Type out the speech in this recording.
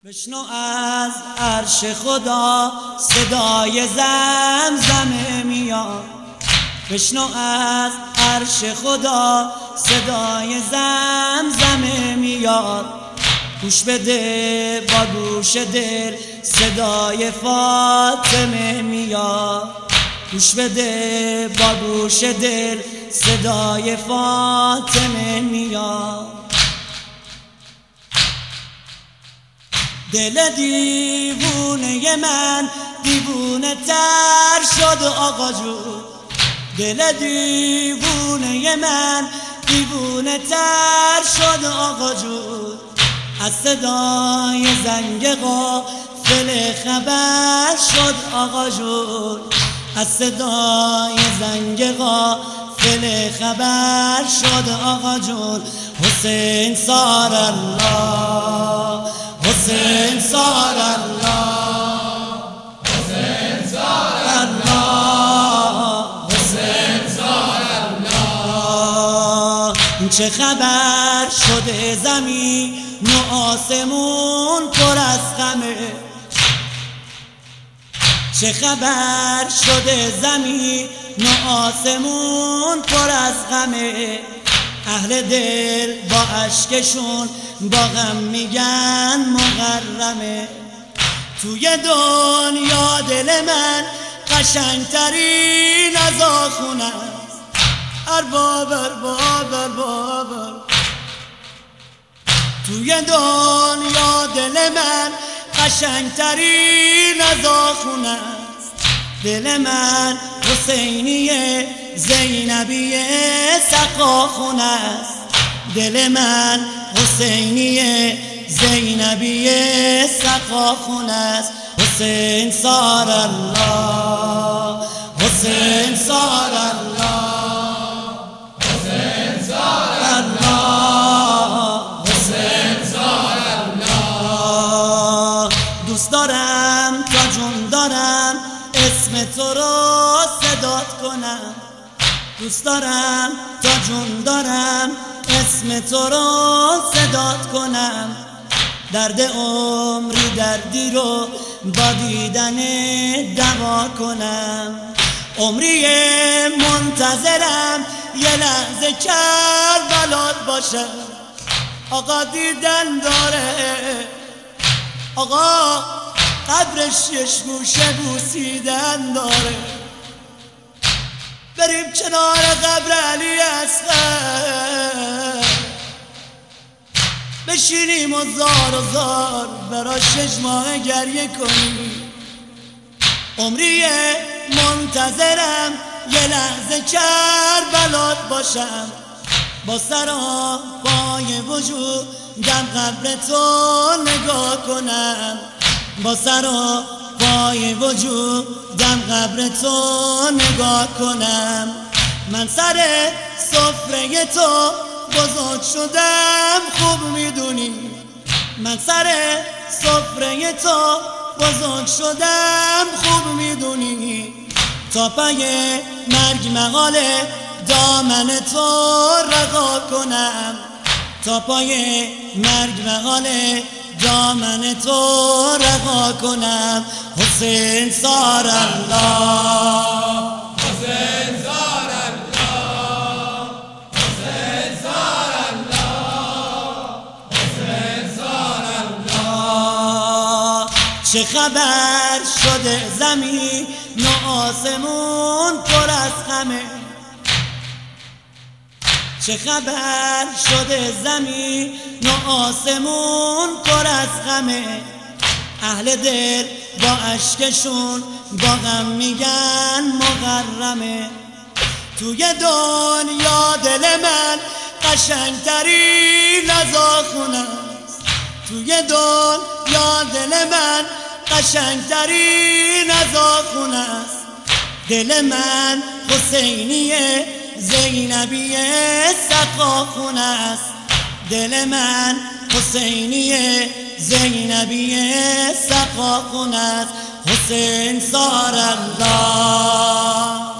بشنو از عرش خدا صدای زمزمه میاد. بشنو از عرش خدا صدای زمزمه میاد. گوش بده با گوش دل صدای فاطمه میاد. گوش بده با گوش دل صدای فاطمه میاد. دل دیوونه من دیوونه تر شد آقا جون. دل دیوونه من دیوونه تر شد آقا جون. از صدای زنگ قافله خبر شد آقا جون. از صدای زنگ قافله خبر شد آقا جون. حسین سار الله، حسین سار الله، حسین سار الله، حسین سار الله. چه خبر شده زمین و آسمون پر از غمه. چه خبر شده زمین و آسمون پر از غمه. اهل دل با اشکشون با غم میگن مغرمه. توی دنیا دل من قشنگترین از آخونه است. ارباب ارباب ارباب. توی دنیا دل من قشنگترین از آخونه است. دل من حسینیه زینبیه سقاخونه است. دل من حسینیه زینبیه سقاخونه است. حسین سار الله، حسین سار الله، حسین سار الله، حسین سار الله. دوست دارم تا جون دارم اسم تو رو صدات کنم. دوست دارم تا جون دارم اسم تو رو صدات کنم. درد عمری دردی رو با دیدن دوا کنم. عمری منتظرم یه لحظه کربلات باشم. آقا دیدن داره، آقا قبرش شش گوشه بوسیدن داره. بریم کنار قبر علی اصغر بشینیم و زار برا 6 ماه گریه کنیم. عمری منتظرم یه لحظه کربلات باشم. با سراپای وجودم قبر تو نگاه کنم. با سراپای وجودم قبر تو نگاه کنم. من سر سفره تو بزرگ شدم خوب میدونی. من سر سفره تو بزرگ شدم خوب میدونی. تا پای مرگ مقاله دامن تو رها کنم. تا پای مرگ مقاله دامن تو رها کنم. حسین سار الله، حسین سار الله، حسین سار الله، حسین سار الله. چه خبر شده زمین و آسمون پر از غمه. چه خبر شده زمین و آسمون پر از غمه. اهل دل با اشکشون با غم میگن مغرمه. توی دنیا دل من قشنگترین از آخونه است. توی دنیا دل من قشنگترین از آخونه است. دل من حسینیه زینبیه سقاخونه است. دل من حسینیه زینبیه سقاخونه است. حسین سار الله.